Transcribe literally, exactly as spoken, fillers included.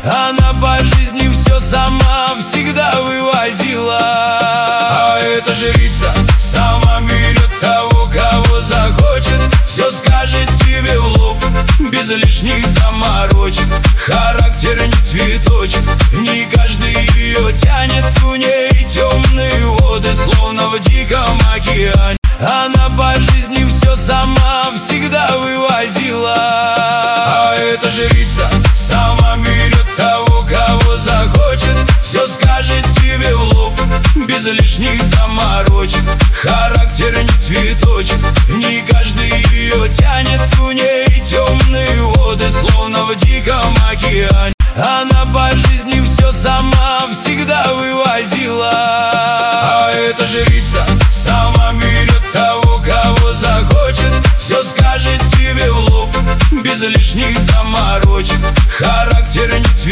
Она по жизни все сама всегда вывозила. А эта жрица сама берет того, кого захочет, все скажет тебе в лоб, без лишних заморочек. Характер не цветочек, не каждый ее тянет. У ней темные воды, словно в диком океане. Она по жизни все сама всегда вывозила. А эта жрица сама берет того, кого захочет, все скажет тебе в лоб, без лишних заморочек. Характер не цветочек, не каждый ее тянет. У ней темные воды, словно в диком океане. Она по жизни все сама всегда вывозила. А эта жрица сама берет того, кого захочет, все скажет тебе в лоб, без лишних заморочек. Характер не